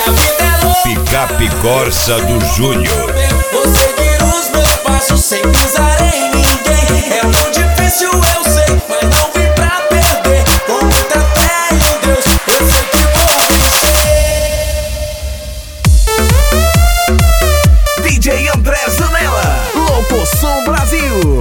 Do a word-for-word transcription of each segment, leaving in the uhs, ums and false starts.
a vida é louca. Picape Corsa do Júnior. Vou seguir os meus passos sem pisar em ninguém. É tão difícil, eu sei, mas não vim pra perder. Com muita fé em Deus, eu sei que vou vencer. D J André Zanella, Locosom Brasil.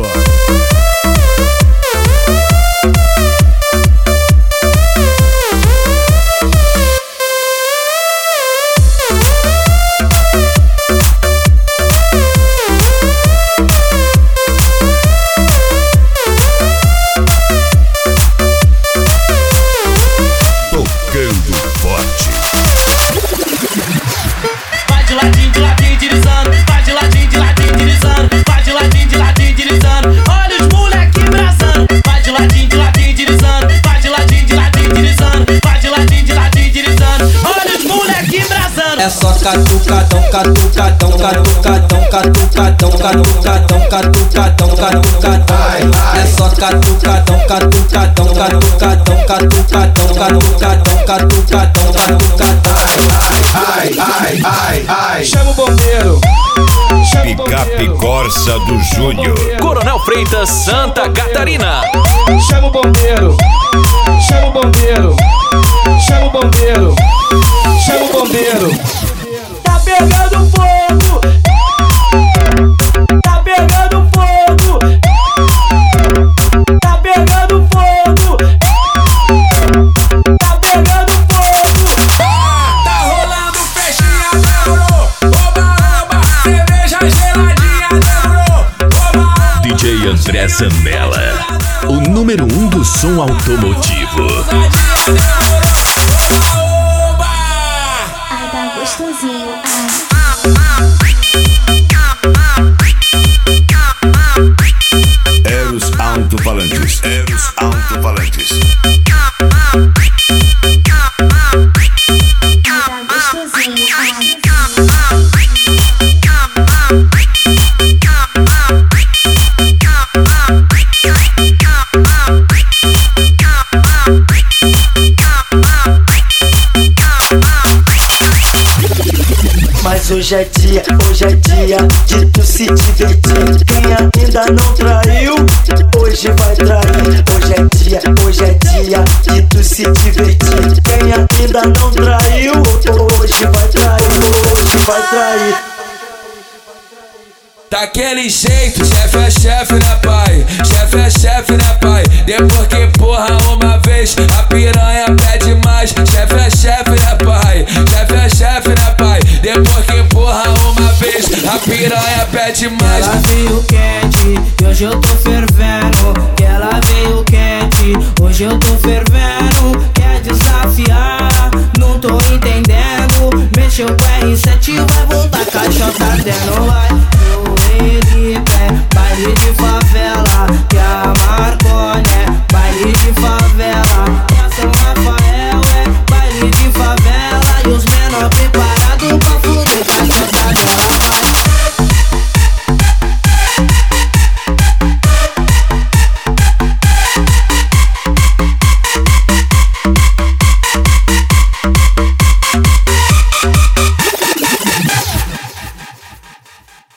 É só catucadão, catucadão, catucadão, catucadão, catucadão, catucadão, catucadão. É só catucadão, catucadão, catucadão, catucadão, catucadão, catucadão, catucadão. Ai, ai, ai, ai. Chama o bombeiro. Picape Corsa do Júnior. Coronel Freitas, Santa Catarina. Chama o bombeiro. Chama o bombeiro. Chama o bombeiro. Chama o bombeiro. Tá pegando fogo. Tá pegando fogo. Tá pegando fogo. Tá pegando fogo. Tá rolando festinha, demorou. Oba, oba, cerveja geladinha, demorou. Oba, D J André Zanella, o número um do som automotivo. Ai, tá gostosinho, ai. Eros Alto-Falantes. Eros Alto-Falantes. Ai, tá gostosinho, ai. Mas hoje é dia, hoje é dia de tu se divertir. Quem ainda não traiu, hoje vai trair. Hoje é dia, hoje é dia de tu se divertir. Quem ainda não traiu, hoje vai trair, hoje vai trair. daquele jeito, chefe é chefe, né pai? Chefe é chefe, né pai? Depois que empurra uma vez, a piranha pede mais. Chefe é chefe, né pai? Chefe é chefe, né pai? Depois que empurra uma vez, a piranha pede mais. Ela veio quente, e hoje eu tô fervendo. Que ela veio quente, hoje eu tô fervendo. Quer desafiar, não tô entendendo. Mexeu com R sete, vai voltar caixota dentro. Vai no Elipé, baile de favela. Que a Marconi é baile de favela. E a São Rafael é baile de favela. E os menor preparados